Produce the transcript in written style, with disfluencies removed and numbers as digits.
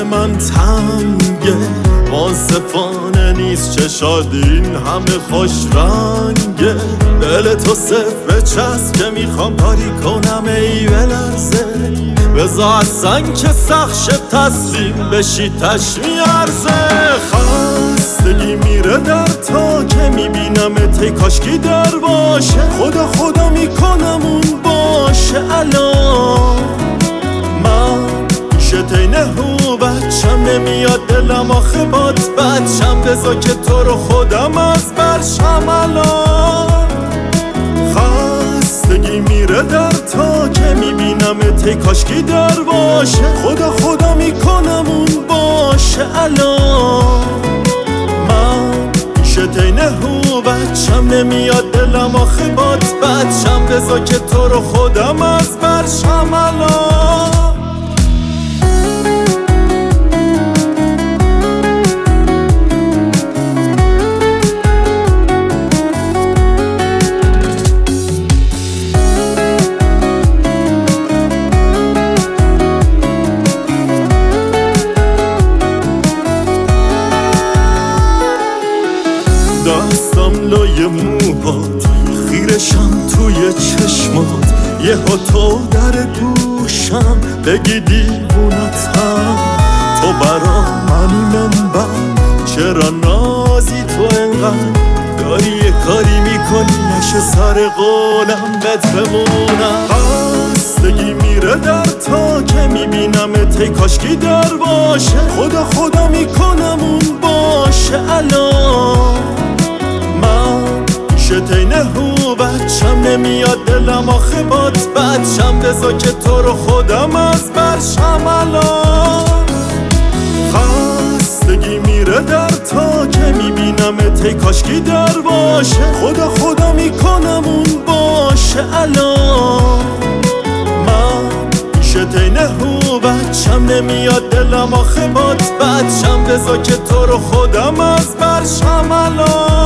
من تنگه، منصفانه نیست چشاد این همه خوش رنگه. دل تو صفر چسب که میخوام کاری کنم ای بلرزه. بزا اصلا که سخت شه تسلیم بشی تش میارزه. خستگی میره در تا که میبینم تی کاشکی در باشه. خدا میکنم اون باشه الان. من شتینه هو بچم نمیاد دلم آخه بات بچم. بزا که تو رو خودم از برشم الان. خستگی میره در تا که میبینم تی کاشکی در باشه. خدا میکنم اون باشه الان. من شتینه هو بچم نمیاد دلم آخه بات بچم. بزا که تو رو خودم از برشم الان. دستم لای موهات، خیرشم توی چشمات. یه ها تو در گوشم بگی دیوونتم. تو برا منی منبع، چرا نازی تو انقدر؟ داری یه کاری میکنی نشه سر قولم بهت بمونم. خستگی میره در تا که میبینم تی کاشکی در باشه. خدا میکنم اون باشه الان. من شتینه هو بچم نمیاد دلم آخه بات بچم. بزا که تو رو خودم از برشم الان. خستگی میره در تا که میبینم تی کاشکی در باشه. خدا میکنم اون باشه الان. من شتینه هو بچم نمیاد دلم آخه بات بچم. بزا که تو رو خودم از برشم الان.